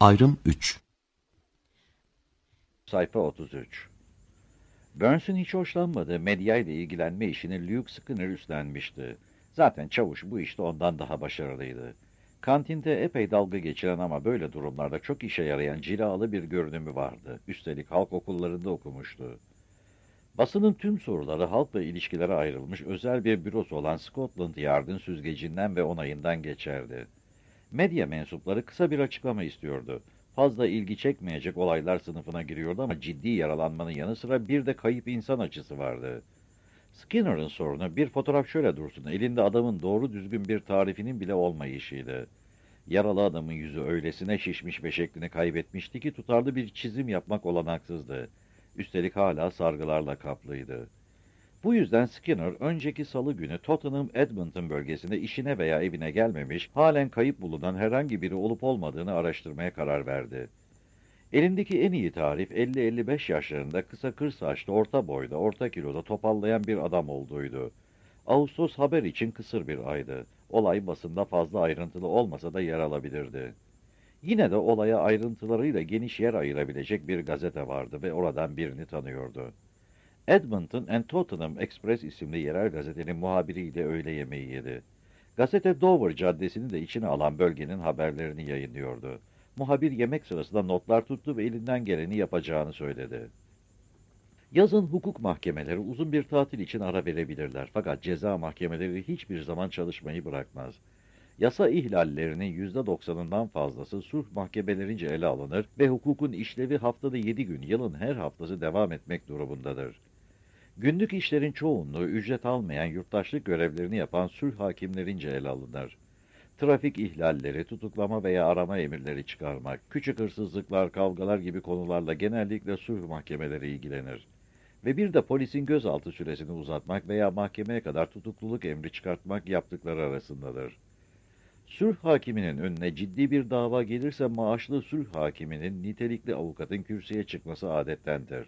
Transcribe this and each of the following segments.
Ayrım 3. Sayfa 33. Burns'ün hiç hoşlanmadığı medyayla ilgilenme işini Luke Skinner üstlenmişti. Zaten çavuş bu işte ondan daha başarılıydı. Kantinde epey dalga geçiren ama böyle durumlarda çok işe yarayan cilalı bir görünümü vardı. Üstelik halk okullarında okumuştu. Basının tüm soruları halkla ilişkilere ayrılmış özel bir bürosu olan Scotland Yard'ın süzgecinden ve onayından geçerdi. Medya mensupları kısa bir açıklama istiyordu. Fazla ilgi çekmeyecek olaylar sınıfına giriyordu ama ciddi yaralanmanın yanı sıra bir de kayıp insan acısı vardı. Skinner'ın sorunu bir fotoğraf şöyle dursun, elinde adamın doğru düzgün bir tarifinin bile olmayışıydı. Yaralı adamın yüzü öylesine şişmiş ve şeklini kaybetmişti ki tutarlı bir çizim yapmak olanaksızdı. Üstelik hala sargılarla kaplıydı. Bu yüzden Skinner, önceki salı günü Tottenham Edmonton bölgesinde işine veya evine gelmemiş, halen kayıp bulunan herhangi biri olup olmadığını araştırmaya karar verdi. Elindeki en iyi tarif, 50-55 yaşlarında, kısa kır saçlı, orta boyda, orta kiloda topallayan bir adam olduğuydu. Ağustos haber için kısır bir aydı. Olay basında fazla ayrıntılı olmasa da yer alabilirdi. Yine de olaya ayrıntılarıyla geniş yer ayırabilecek bir gazete vardı ve oradan birini tanıyordu. Edmonton and Tottenham Express isimli yerel gazetenin muhabiriyle öğle yemeği yedi. Gazete Dover Caddesi'ni de içine alan bölgenin haberlerini yayınlıyordu. Muhabir yemek sırasında notlar tuttu ve elinden geleni yapacağını söyledi. Yazın hukuk mahkemeleri uzun bir tatil için ara verebilirler fakat ceza mahkemeleri hiçbir zaman çalışmayı bırakmaz. Yasa ihlallerinin %90'ından fazlası sulh mahkemelerince ele alınır ve hukukun işlevi haftada 7 gün, yılın her haftası devam etmek durumundadır. Günlük işlerin çoğunluğu ücret almayan yurttaşlık görevlerini yapan sulh hakimlerince ele alınır. Trafik ihlalleri, tutuklama veya arama emirleri çıkarmak, küçük hırsızlıklar, kavgalar gibi konularla genellikle sulh mahkemeleri ilgilenir. Ve bir de polisin gözaltı süresini uzatmak veya mahkemeye kadar tutukluluk emri çıkartmak yaptıkları arasındadır. Sulh hakiminin önüne ciddi bir dava gelirse maaşlı sulh hakiminin nitelikli avukatın kürsüye çıkması adettendir.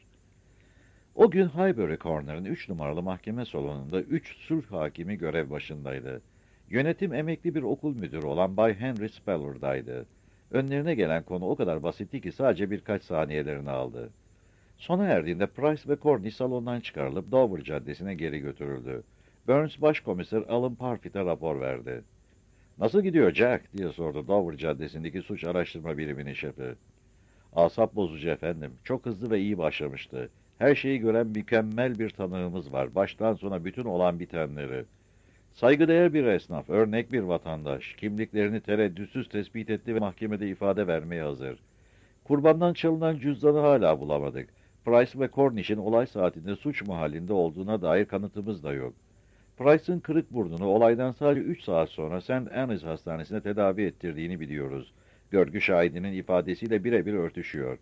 O gün Highbury Corner'ın 3 numaralı mahkeme salonunda 3 sulh hakimi görev başındaydı. Yönetim emekli bir okul müdürü olan Bay Henry Speller'daydı. Önlerine gelen konu o kadar basitti ki sadece birkaç saniyelerini aldı. Sona erdiğinde Price ve Corney salondan çıkarılıp Dover Caddesi'ne geri götürüldü. Burns başkomiser Alan Parfitt'e rapor verdi. "Nasıl gidiyor Jack?" diye sordu Dover Caddesi'ndeki suç araştırma biriminin şefi. "Asap bozucu efendim. Çok hızlı ve iyi başlamıştı. Her şeyi gören mükemmel bir tanığımız var. Baştan sona bütün olan bitenleri. Saygıdeğer bir esnaf, örnek bir vatandaş. Kimliklerini tereddütsüz tespit etti ve mahkemede ifade vermeye hazır. Kurbandan çalınan cüzdanı hala bulamadık. Price ve Cornish'in olay saatinde suç mahallinde olduğuna dair kanıtımız da yok. Price'ın kırık burnunu olaydan sadece 3 saat sonra St. Anne's Hastanesi'ne tedavi ettirdiğini biliyoruz. Görgü şahidinin ifadesiyle birebir örtüşüyor.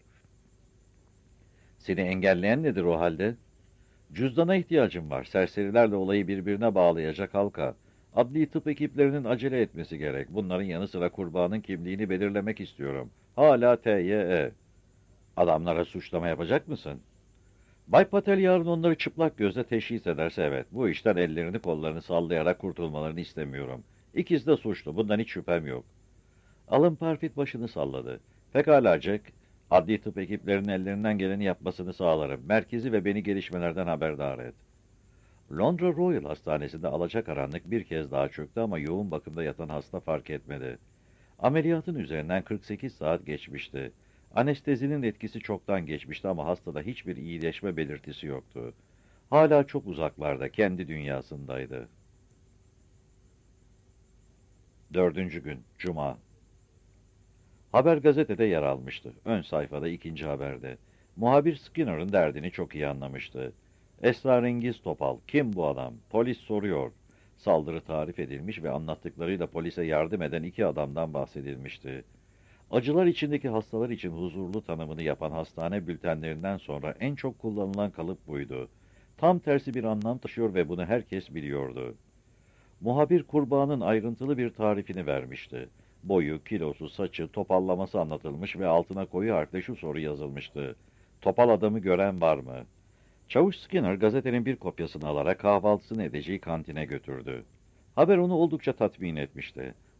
Seni engelleyen nedir o halde? Cüzdana ihtiyacım var. Serserilerle olayı birbirine bağlayacak halka. Adli tıp ekiplerinin acele etmesi gerek. Bunların yanı sıra kurbanın kimliğini belirlemek istiyorum. Hala TYE. Adamlara suçlama yapacak mısın? Bay Patel yarın onları çıplak gözle teşhis ederse evet. Bu işten ellerini kollarını sallayarak kurtulmalarını istemiyorum. İkisi de suçlu. Bundan hiç şüphem yok. Alan Parfitt başını salladı. Pekala Jack. Adli tıp ekiplerinin ellerinden geleni yapmasını sağlarım. Merkezi ve beni gelişmelerden haberdar et. Londra Royal Hastanesi'nde alacakaranlık bir kez daha çöktü ama yoğun bakımda yatan hasta fark etmedi. Ameliyatın üzerinden 48 saat geçmişti. Anestezinin etkisi çoktan geçmişti ama hastada hiçbir iyileşme belirtisi yoktu. Hala çok uzaklarda, kendi dünyasındaydı. 4. gün, Cuma. Haber gazetede yer almıştı. Ön sayfada 2. haberde. Muhabir Skinner'ın derdini çok iyi anlamıştı. Esrarengiz topal. Kim bu adam? Polis soruyor. Saldırı tarif edilmiş ve anlattıklarıyla polise yardım eden 2 adamdan bahsedilmişti. Acılar içindeki hastalar için huzurlu tanımını yapan hastane bültenlerinden sonra en çok kullanılan kalıp buydu. Tam tersi bir anlam taşıyor ve bunu herkes biliyordu. Muhabir kurbanın ayrıntılı bir tarifini vermişti. Boyu, kilosu, saçı, topallaması anlatılmış ve altına koyu harfle şu soru yazılmıştı. Topal adamı gören var mı? Çavuş Skinner gazetenin bir kopyasını alarak kahvaltısını edeceği kantine götürdü. Haber onu oldukça tatmin etmişti.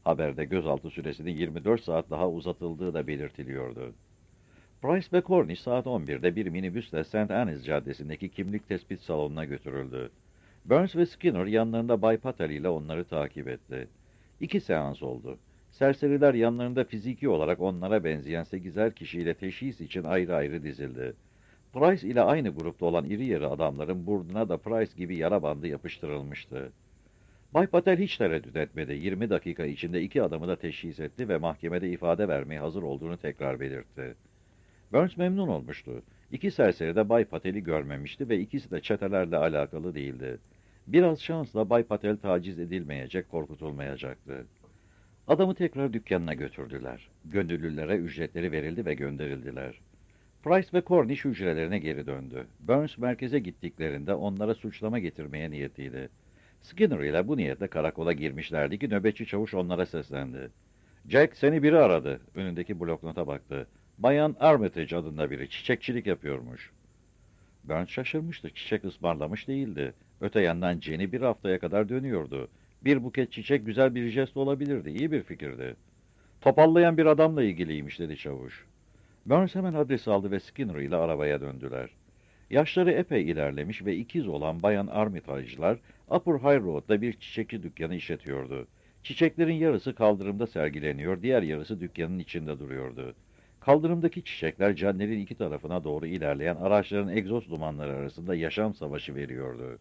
Haberde gözaltı süresinin 24 saat daha uzatıldığı da belirtiliyordu. Price ve Cornish saat 11'de bir minibüsle St. Anne's Caddesi'ndeki kimlik tespit salonuna götürüldü. Burns ve Skinner yanlarında Bay Patel ile onları takip etti. 2 seans oldu. Serseriler yanlarında fiziki olarak onlara benzeyen 8'er kişiyle teşhis için ayrı ayrı dizildi. Price ile aynı grupta olan iri yarı adamların burnuna da Price gibi yara bandı yapıştırılmıştı. Bay Patel hiç tereddüt etmedi. 20 dakika içinde 2 adamı da teşhis etti ve mahkemede ifade vermeye hazır olduğunu tekrar belirtti. Burns memnun olmuştu. 2 serseri de Bay Patel'i görmemişti ve ikisi de çetelerle alakalı değildi. Biraz şansla Bay Patel taciz edilmeyecek, korkutulmayacaktı. Adamı tekrar dükkanına götürdüler. Gönüllülere ücretleri verildi ve gönderildiler. Price ve Cornish hücrelerine geri döndü. Burns merkeze gittiklerinde onlara suçlama getirmeye niyetliydi. Skinner ile bu niyetle karakola girmişlerdi ki nöbetçi çavuş onlara seslendi. "Jack, seni biri aradı." Önündeki bloknota baktı. "Bayan Armitage adında biri, çiçekçilik yapıyormuş." Burns şaşırmıştı. Çiçek ısmarlamış değildi. Öte yandan Jenny bir haftaya kadar dönüyordu. Bir buket çiçek güzel bir jest olabilirdi. İyi bir fikirdi. "Topallayan bir adamla ilgiliymiş," dedi çavuş. Burns hemen adresi aldı ve Skinner ile arabaya döndüler. Yaşları epey ilerlemiş ve ikiz olan Bayan Armitage'lar Upper High Road'da bir çiçekçi dükkanı işletiyordu. Çiçeklerin yarısı kaldırımda sergileniyor, diğer yarısı dükkanın içinde duruyordu. Kaldırımdaki çiçekler caddenin iki tarafına doğru ilerleyen araçların egzoz dumanları arasında yaşam savaşı veriyordu.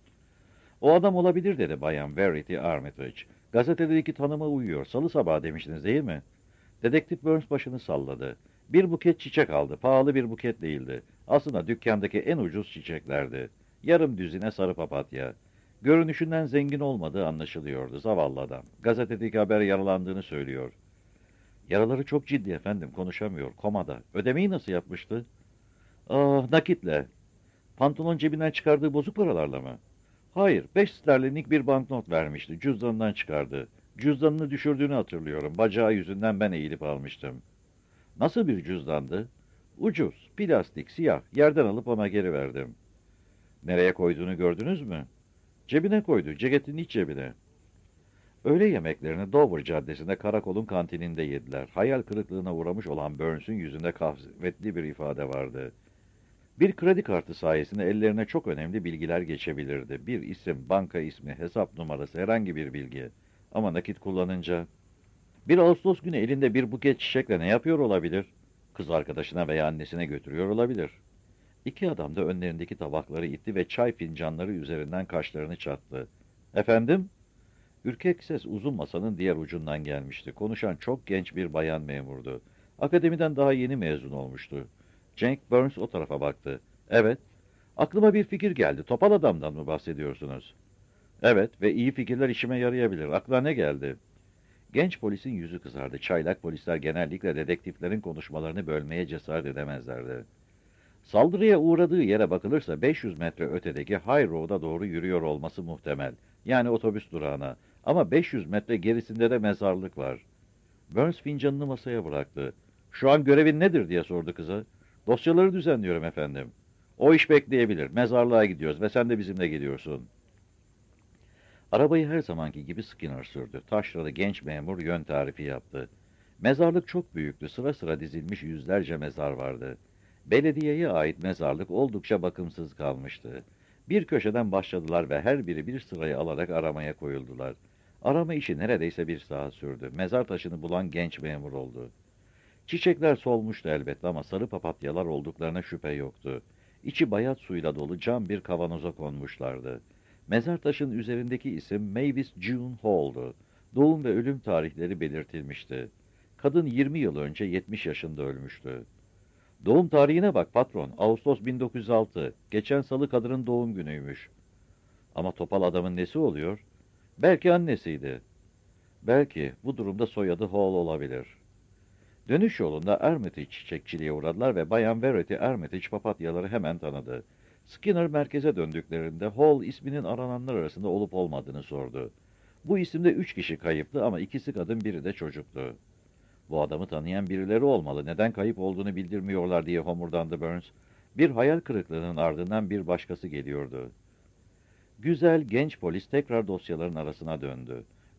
"O adam olabilir," dedi Bayan Verity Armitage. "Gazetedeki tanıma uyuyor. Salı sabahı demiştiniz değil mi?" Dedektif Burns başını salladı. "Bir buket çiçek aldı. Pahalı bir buket değildi. Aslında dükkandaki en ucuz çiçeklerdi. Yarım düzine sarı papatya. Görünüşünden zengin olmadığı anlaşılıyordu, zavallı adam. Gazetedeki haber yaralandığını söylüyor." "Yaraları çok ciddi efendim, konuşamıyor, komada. Ödemeyi nasıl yapmıştı?" "Ah, nakitle." "Pantolon cebinden çıkardığı bozuk paralarla mı?" "Hayır, 5 sterlinlik bir banknot vermişti. Cüzdanından çıkardı. Cüzdanını düşürdüğünü hatırlıyorum. Bacağı yüzünden ben eğilip almıştım." "Nasıl bir cüzdandı?" "Ucuz, plastik, siyah. Yerden alıp ona geri verdim." "Nereye koyduğunu gördünüz mü?" "Cebine koydu, ceketin iç cebine." Öğle yemeklerini Dover Caddesi'nde karakolun kantininde yediler. Hayal kırıklığına uğramış olan Burns'ün yüzünde kahvetli bir ifade vardı. Bir kredi kartı sayesinde ellerine çok önemli bilgiler geçebilirdi. Bir isim, banka ismi, hesap numarası, herhangi bir bilgi. Ama nakit kullanınca... Bir Ağustos günü elinde bir buket çiçekle ne yapıyor olabilir? Kız arkadaşına veya annesine götürüyor olabilir. İki adam da önlerindeki tabakları itti ve çay fincanları üzerinden kaşlarını çattı. "Efendim?" Ürkek ses uzun masanın diğer ucundan gelmişti. Konuşan çok genç bir bayan memurdu. Akademiden daha yeni mezun olmuştu. Cenk Burns o tarafa baktı. "Evet." "Aklıma bir fikir geldi. Topal adamdan mı bahsediyorsunuz?" "Evet ve iyi fikirler işime yarayabilir. Aklına ne geldi?" Genç polisin yüzü kızardı. Çaylak polisler genellikle dedektiflerin konuşmalarını bölmeye cesaret edemezlerdi. "Saldırıya uğradığı yere bakılırsa 500 metre ötedeki High Road'a doğru yürüyor olması muhtemel. Yani otobüs durağına. Ama 500 metre gerisinde de mezarlık var." Burns fincanını masaya bıraktı. "Şu an görevin nedir?" diye sordu kıza. "Dosyaları düzenliyorum efendim." "O iş bekleyebilir. Mezarlığa gidiyoruz ve sen de bizimle geliyorsun." Arabayı her zamanki gibi Skinner sürdü. Taşralı genç memur yön tarifi yaptı. Mezarlık çok büyüktü. Sıra sıra dizilmiş yüzlerce mezar vardı. Belediyeye ait mezarlık oldukça bakımsız kalmıştı. Bir köşeden başladılar ve her biri bir sırayı alarak aramaya koyuldular. Arama işi neredeyse bir saat sürdü. Mezar taşını bulan genç memur oldu. Çiçekler solmuştu elbette ama sarı papatyalar olduklarına şüphe yoktu. İçi bayat suyla dolu cam bir kavanoza konmuşlardı. Mezar taşının üzerindeki isim Mavis June Hall'du. Doğum ve ölüm tarihleri belirtilmişti. Kadın 20 yıl önce 70 yaşında ölmüştü. "Doğum tarihine bak patron, Ağustos 1906. Geçen salı kadının doğum günüymüş." "Ama topal adamın nesi oluyor?" "Belki annesiydi." "Belki. Bu durumda soyadı Hall olabilir." Dönüş yolunda Armitage çiçekçiliğe uğradılar ve Bayan Verity Armitage papatyaları hemen tanıdı. Skinner merkeze döndüklerinde Hall isminin arananlar arasında olup olmadığını sordu. Bu isimde 3 kişi kayıptı ama ikisi kadın, biri de çocuktu. "Bu adamı tanıyan birileri olmalı. Neden kayıp olduğunu bildirmiyorlar?" diye homurdandı Burns. Bir hayal kırıklığının ardından bir başkası geliyordu. Güzel, genç polis tekrar dosyaların arasına döndü.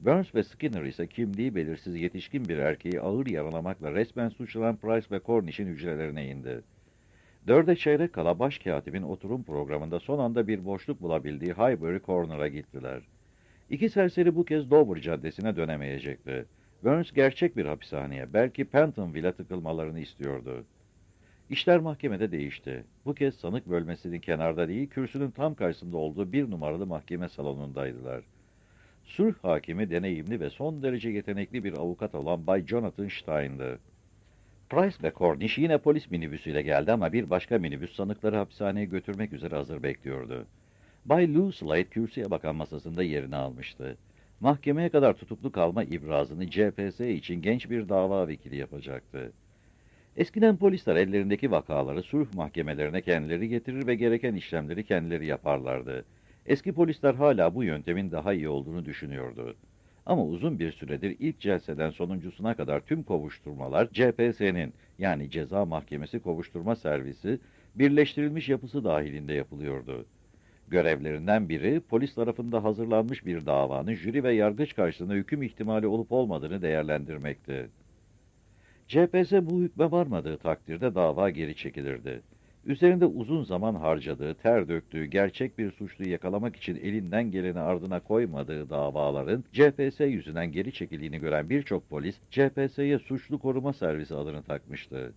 Burns ve Skinner ise kimliği belirsiz yetişkin bir erkeği ağır yaralamakla resmen suçlanan Price ve Cornish'in hücrelerine indi. 4'e çeyrek kala başkatibin oturum programında son anda bir boşluk bulabildiği Highbury Corner'a gittiler. İki serseri bu kez Dover Caddesi'ne dönemeyecekti. Burns gerçek bir hapishaneye, belki Pentonville'e tıkılmalarını istiyordu. İşler mahkemede değişti. Bu kez sanık bölmesinin kenarda değil, kürsünün tam karşısında olduğu 1 numaralı mahkeme salonundaydılar. Sulh hakimi deneyimli ve son derece yetenekli bir avukat olan Bay Jonathan Stein'dı. Price ve Cornish yine polis minibüsüyle geldi ama bir başka minibüs sanıkları hapishaneye götürmek üzere hazır bekliyordu. Bay Lou Slade kürsüye bakan masasında yerini almıştı. Mahkemeye kadar tutuklu kalma ibrazını CPS için genç bir dava vekili yapacaktı. Eskiden polisler ellerindeki vakaları sulh mahkemelerine kendileri getirir ve gereken işlemleri kendileri yaparlardı. Eski polisler hala bu yöntemin daha iyi olduğunu düşünüyordu. Ama uzun bir süredir ilk celseden sonuncusuna kadar tüm kovuşturmalar CPS'nin yani Ceza Mahkemesi Kovuşturma Servisi birleştirilmiş yapısı dahilinde yapılıyordu. Görevlerinden biri polis tarafında hazırlanmış bir davanın jüri ve yargıç karşısında hüküm ihtimali olup olmadığını değerlendirmekti. CPS bu hükme varmadığı takdirde dava geri çekilirdi. Üzerinde uzun zaman harcadığı, ter döktüğü, gerçek bir suçluyu yakalamak için elinden geleni ardına koymadığı davaların CPS yüzünden geri çekildiğini gören birçok polis, CPS'ye Suçlu Koruma Servisi adını takmıştı.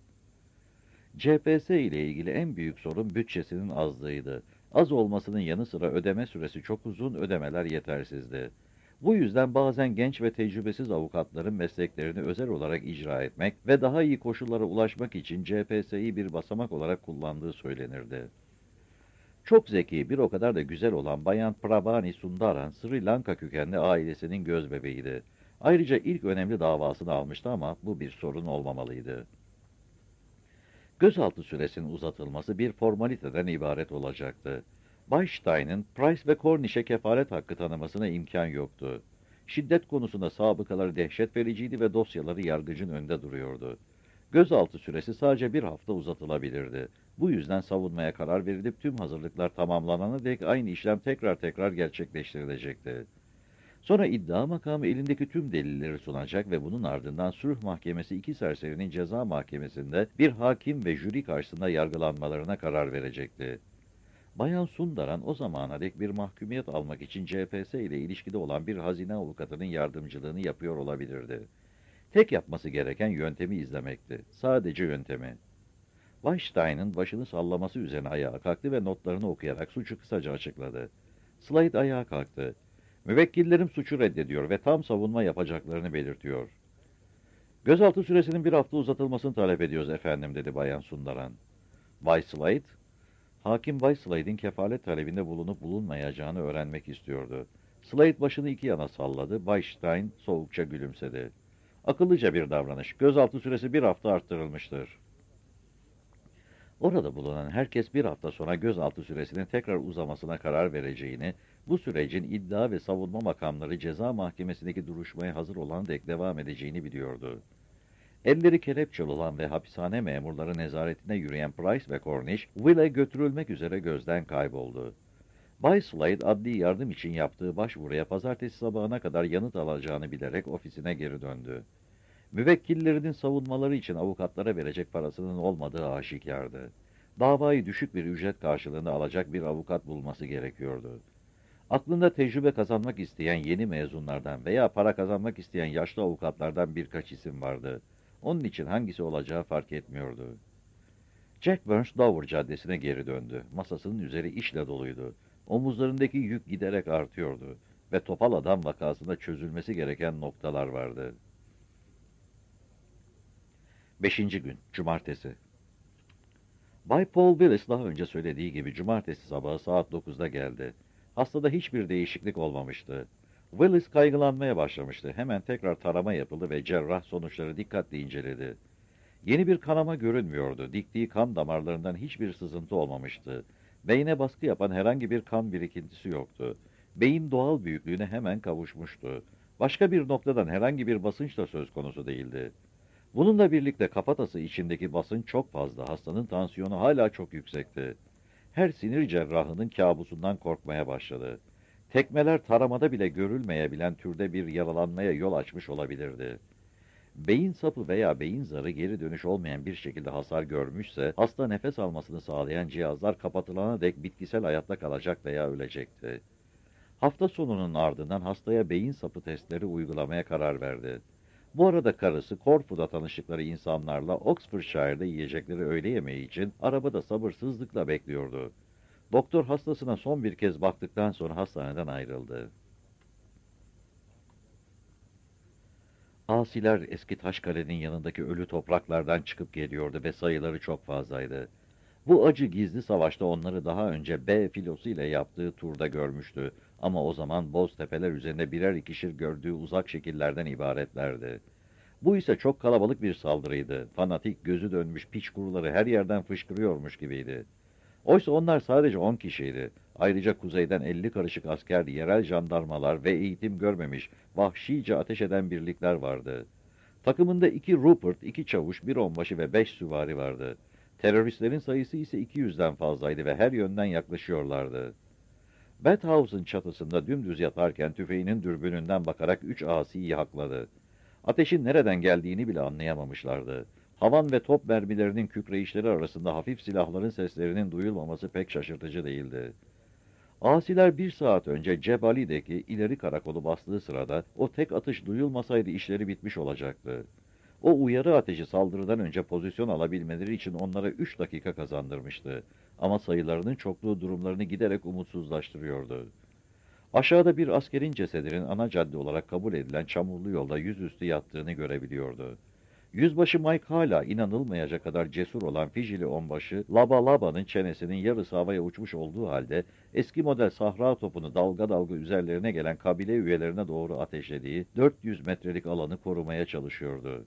CPS ile ilgili en büyük sorun bütçesinin azlığıydı. Az olmasının yanı sıra ödeme süresi çok uzun, ödemeler yetersizdi. Bu yüzden bazen genç ve tecrübesiz avukatların mesleklerini özel olarak icra etmek ve daha iyi koşullara ulaşmak için CPS'yi bir basamak olarak kullandığı söylenirdi. Çok zeki, bir o kadar da güzel olan Bayan Prabhani Sundaran, Sri Lanka kökenli ailesinin gözbebeğiydi. Ayrıca ilk önemli davasını almıştı ama bu bir sorun olmamalıydı. Gözaltı süresinin uzatılması bir formaliteden ibaret olacaktı. Bay Stein'in Price ve Cornish'e kefalet hakkı tanımasına imkan yoktu. Şiddet konusunda sabıkaları dehşet vericiydi ve dosyaları yargıcın önünde duruyordu. Gözaltı süresi sadece 1 hafta uzatılabilirdi. Bu yüzden savunmaya karar verilip tüm hazırlıklar tamamlanana dek aynı işlem tekrar gerçekleştirilecekti. Sonra iddia makamı elindeki tüm delilleri sunacak ve bunun ardından sulh mahkemesi iki serserinin ceza mahkemesinde bir hakim ve jüri karşısında yargılanmalarına karar verecekti. Bayan Sundaran o zamana dek bir mahkumiyet almak için CPS ile ilişkide olan bir hazine avukatının yardımcılığını yapıyor olabilirdi. Tek yapması gereken yöntemi izlemekti. Sadece yöntemi. Weinstein'ın başını sallaması üzerine ayağa kalktı ve notlarını okuyarak suçu kısaca açıkladı. Slade ayağa kalktı. Müvekkillerim suçu reddediyor ve tam savunma yapacaklarını belirtiyor. Gözaltı süresinin 1 hafta uzatılmasını talep ediyoruz efendim, dedi Bayan Sundaran. Bay Slade, hakim Bay Slade'in kefalet talebinde bulunup bulunmayacağını öğrenmek istiyordu. Slade başını iki yana salladı. Bay Stein soğukça gülümsedi. Akıllıca bir davranış. Gözaltı süresi 1 hafta arttırılmıştır. Orada bulunan herkes 1 hafta sonra gözaltı süresinin tekrar uzamasına karar vereceğini, bu sürecin iddia ve savunma makamları ceza mahkemesindeki duruşmaya hazır olan dek devam edeceğini biliyordu. Elleri kelepçeli olan ve hapishane memurları nezaretine yürüyen Price ve Cornish, Will'e götürülmek üzere gözden kayboldu. Bay Slade adli yardım için yaptığı başvuruya pazartesi sabahına kadar yanıt alacağını bilerek ofisine geri döndü. Müvekkillerinin savunmaları için avukatlara verecek parasının olmadığı aşikardı. Davayı düşük bir ücret karşılığında alacak bir avukat bulması gerekiyordu. Aklında tecrübe kazanmak isteyen yeni mezunlardan veya para kazanmak isteyen yaşlı avukatlardan birkaç isim vardı. Onun için hangisi olacağı fark etmiyordu. Jack Burns Dover Caddesi'ne geri döndü. Masasının üzeri işle doluydu. Omuzlarındaki yük giderek artıyordu ve Topal Adam vakasında çözülmesi gereken noktalar vardı. 5. gün, Cumartesi. Bay Paul Willis daha önce söylediği gibi cumartesi sabahı saat 9'da geldi. Hastada hiçbir değişiklik olmamıştı. Willis kaygılanmaya başlamıştı. Hemen tekrar tarama yapıldı ve cerrah sonuçları dikkatle inceledi. Yeni bir kanama görünmüyordu. Diktiği kan damarlarından hiçbir sızıntı olmamıştı. Beyne baskı yapan herhangi bir kan birikintisi yoktu. Beyin doğal büyüklüğüne hemen kavuşmuştu. Başka bir noktadan herhangi bir basınç da söz konusu değildi. Bununla birlikte kafatası içindeki basınç çok fazla. Hastanın tansiyonu hala çok yüksekti. Her sinir cerrahının kabusundan korkmaya başladı. Tekmeler taramada bile görülmeyebilen türde bir yaralanmaya yol açmış olabilirdi. Beyin sapı veya beyin zarı geri dönüş olmayan bir şekilde hasar görmüşse, hasta nefes almasını sağlayan cihazlar kapatılana dek bitkisel hayatta kalacak veya ölecekti. Hafta sonunun ardından hastaya beyin sapı testleri uygulamaya karar verdi. Bu arada karısı Corfu'da tanıştıkları insanlarla Oxfordshire'da yiyecekleri öğle yemeği için arabada sabırsızlıkla bekliyordu. Doktor hastasına son bir kez baktıktan sonra hastaneden ayrıldı. Asiler eski Taşkale'nin yanındaki ölü topraklardan çıkıp geliyordu ve sayıları çok fazlaydı. Bu acı gizli savaşta onları daha önce B filosu ile yaptığı turda görmüştü. Ama o zaman boz tepeler üzerinde birer ikişir gördüğü uzak şekillerden ibaretlerdi. Bu ise çok kalabalık bir saldırıydı. Fanatik, gözü dönmüş piç kuruları her yerden fışkırıyormuş gibiydi. Oysa onlar sadece 10 kişiydi. Ayrıca kuzeyden 50 karışık asker, yerel jandarmalar ve eğitim görmemiş, vahşice ateş eden birlikler vardı. Takımında 2 Rupert, 2 çavuş, 1 onbaşı ve 5 süvari vardı. Teröristlerin sayısı ise 200'den fazlaydı ve her yönden yaklaşıyorlardı. Bathhouse'un çatısında dümdüz yatarken tüfeğinin dürbününden bakarak 3 asiyi hakladı. Ateşin nereden geldiğini bile anlayamamışlardı. Havan ve top mermilerinin kükreyişleri arasında hafif silahların seslerinin duyulmaması pek şaşırtıcı değildi. Asiler 1 saat önce Cebali'deki ileri karakolu bastığı sırada o tek atış duyulmasaydı işleri bitmiş olacaktı. O uyarı ateşi saldırıdan önce pozisyon alabilmeleri için onlara 3 dakika kazandırmıştı. Ama sayılarının çokluğu durumlarını giderek umutsuzlaştırıyordu. Aşağıda bir askerin cesedinin ana cadde olarak kabul edilen çamurlu yolda yüzüstü yattığını görebiliyordu. Yüzbaşı Mike hala inanılmayacak kadar cesur olan Fijili onbaşı, Laba Laba'nın çenesinin yarısı havaya uçmuş olduğu halde, eski model sahra topunu dalga dalga üzerlerine gelen kabile üyelerine doğru ateşlediği 400 metrelik alanı korumaya çalışıyordu.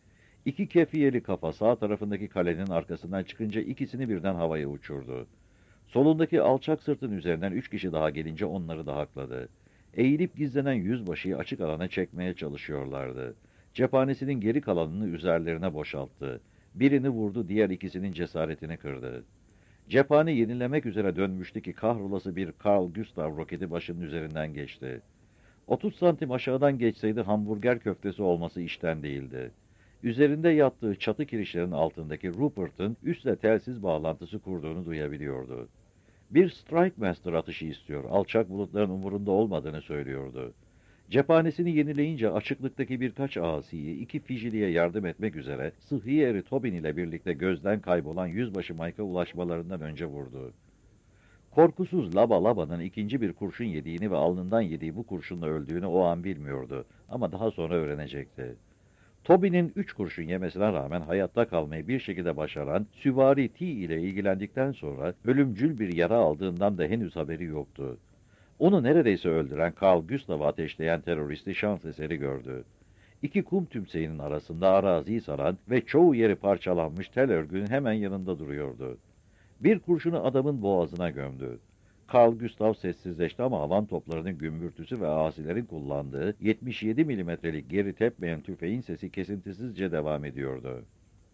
2 kefiyeli kafa sağ tarafındaki kalenin arkasından çıkınca ikisini birden havaya uçurdu. Solundaki alçak sırtın üzerinden 3 kişi daha gelince onları da hakladı. Eğilip gizlenen yüzbaşıyı açık alana çekmeye çalışıyorlardı. Cephanesinin geri kalanını üzerlerine boşalttı. Birini vurdu, diğer ikisinin cesaretini kırdı. Cephane yenilemek üzere dönmüştü ki kahrolası bir Carl Gustav roketi başının üzerinden geçti. 30 santim aşağıdan geçseydi hamburger köftesi olması işten değildi. Üzerinde yattığı çatı kirişlerin altındaki Rupert'ın üstle telsiz bağlantısı kurduğunu duyabiliyordu. Bir Strike Master atışı istiyor, alçak bulutların umurunda olmadığını söylüyordu. Cephanesini yenileyince açıklıktaki birkaç asiyi 2 Fijili'ye yardım etmek üzere sıhhi eri Tobin ile birlikte gözden kaybolan yüzbaşı Mike'a ulaşmalarından önce vurdu. Korkusuz Laba Laba'nın ikinci bir kurşun yediğini ve alnından yediği bu kurşunla öldüğünü o an bilmiyordu ama daha sonra öğrenecekti. Tobin'in 3 kurşun yemesine rağmen hayatta kalmayı bir şekilde başaran Süvari T ile ilgilendikten sonra ölümcül bir yara aldığından da henüz haberi yoktu. Onu neredeyse öldüren Carl Gustav'ı ateşleyen teröristi şans eseri gördü. 2 kum tümseyinin arasında araziyi saran ve çoğu yeri parçalanmış tel örgünün hemen yanında duruyordu. Bir kurşunu adamın boğazına gömdü. Carl Gustav sessizleşti ama havan toplarının gümbürtüsü ve asilerin kullandığı 77 milimetrelik geri tepmeyen tüfeğin sesi kesintisizce devam ediyordu.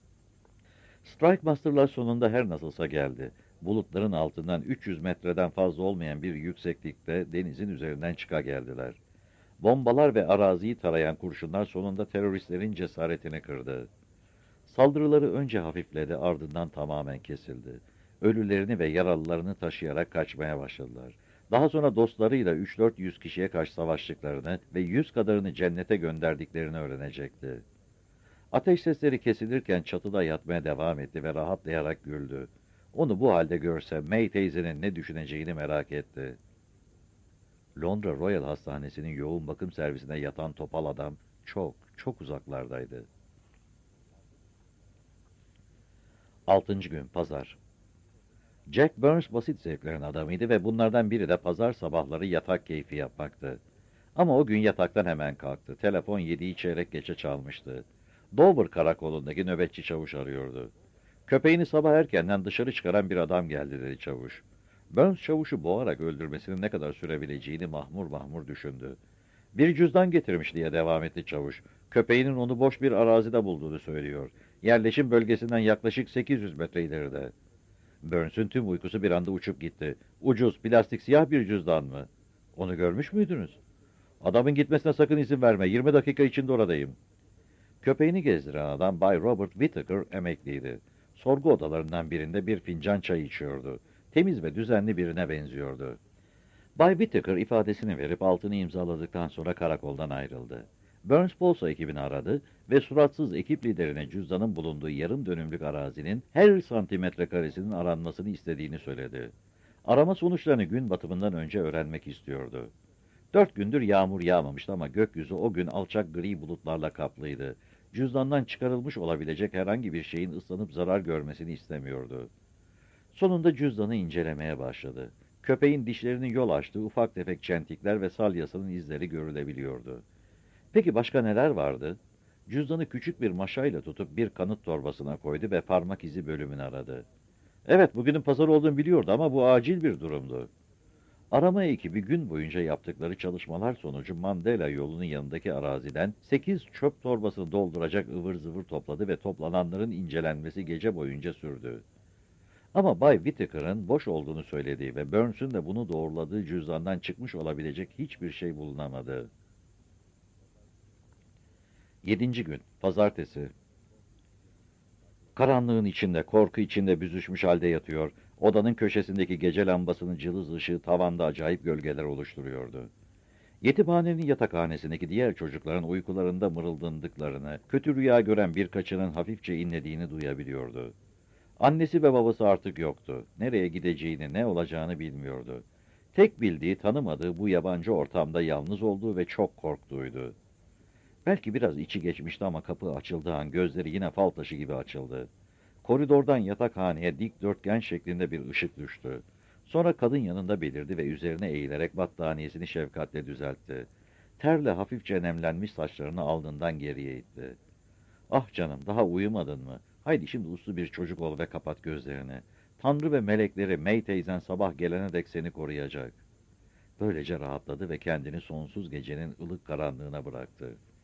Strike Master'lar sonunda her nasılsa geldi. Bulutların altından 300 metreden fazla olmayan bir yükseklikte denizin üzerinden çıka geldiler. Bombalar ve araziyi tarayan kurşunlar sonunda teröristlerin cesaretini kırdı. Saldırıları önce hafifledi, ardından tamamen kesildi. Ölülerini ve yaralılarını taşıyarak kaçmaya başladılar. Daha sonra dostlarıyla 3-400 kişiye karşı savaştıklarını ve 100 kadarını cennete gönderdiklerini öğrenecekti. Ateş sesleri kesilirken çatıda yatmaya devam etti ve rahatlayarak güldü. Onu bu halde görse May teyzenin ne düşüneceğini merak etti. Londra Royal Hastanesi'nin yoğun bakım servisine yatan topal adam çok uzaklardaydı. 6. gün Pazar. Jack Burns basit zevklerin adamıydı ve bunlardan biri de pazar sabahları yatak keyfi yapmaktı. Ama o gün yataktan hemen kalktı. Telefon 7'yi çeyrek geçe çalmıştı. Dover karakolundaki nöbetçi çavuş arıyordu. Köpeğini sabah erkenden dışarı çıkaran bir adam geldi dedi çavuş. Burns çavuşu boğarak öldürmesinin ne kadar sürebileceğini mahmur mahmur düşündü. Bir cüzdan getirmiş diye devam etti çavuş. Köpeğinin onu boş bir arazide bulduğunu söylüyor. Yerleşim bölgesinden yaklaşık 800 metre ileride. Burns'ün tüm uykusu bir anda uçup gitti. Ucuz, plastik siyah bir cüzdan mı? Onu görmüş müydünüz? Adamın gitmesine sakın izin verme. 20 dakika içinde oradayım. Köpeğini gezdiren adam Bay Robert Whittaker emekliydi. Sorgu odalarından birinde bir fincan çay içiyordu. Temiz ve düzenli birine benziyordu. Bay Whittaker ifadesini verip altını imzaladıktan sonra karakoldan ayrıldı. Burns Polsa ekibini aradı ve suratsız ekip liderine cüzdanın bulunduğu yarım dönümlük arazinin her santimetre karesinin aranmasını istediğini söyledi. Arama sonuçlarını gün batımından önce öğrenmek istiyordu. 4 gündür yağmur yağmamıştı ama gökyüzü o gün alçak gri bulutlarla kaplıydı. Cüzdandan çıkarılmış olabilecek herhangi bir şeyin ıslanıp zarar görmesini istemiyordu. Sonunda cüzdanı incelemeye başladı. Köpeğin dişlerinin yol açtığı ufak tefek çentikler ve salyasının izleri görülebiliyordu. Peki başka neler vardı? Cüzdanı küçük bir maşayla tutup bir kanıt torbasına koydu ve parmak izi bölümünü aradı. Evet, bugünün pazar olduğunu biliyordu ama bu acil bir durumdu. Arama ekibi gün boyunca yaptıkları çalışmalar sonucu Mandela yolunun yanındaki araziden 8 çöp torbasını dolduracak ıvır zıvır topladı ve toplananların incelenmesi gece boyunca sürdü. Ama Bay Whittaker'ın boş olduğunu söylediği ve Burns'ün de bunu doğruladığı cüzdandan çıkmış olabilecek hiçbir şey bulunamadı. 7. gün, pazartesi. Karanlığın içinde, korku içinde büzüşmüş halde yatıyor. Odanın köşesindeki gece lambasının cılız ışığı tavanda acayip gölgeler oluşturuyordu. Yetimhanenin yatakhanesindeki diğer çocukların uykularında mırıldandıklarını, kötü rüya gören birkaçının hafifçe inlediğini duyabiliyordu. Annesi ve babası artık yoktu. Nereye gideceğini, ne olacağını bilmiyordu. Tek bildiği, tanımadığı bu yabancı ortamda yalnız olduğu ve çok korktuğuydu. Belki biraz içi geçmişti ama kapı açıldığı an gözleri yine fal taşı gibi açıldı. Koridordan yatakhaneye dikdörtgen şeklinde bir ışık düştü. Sonra kadın yanında belirdi ve üzerine eğilerek battaniyesini şefkatle düzeltti. Terle hafifçe nemlenmiş saçlarını alnından geriye itti. Ah canım, daha uyumadın mı? Haydi şimdi uslu bir çocuk ol ve kapat gözlerini. Tanrı ve melekleri May teyzen sabah gelene dek seni koruyacak. Böylece rahatladı ve kendini sonsuz gecenin ılık karanlığına bıraktı.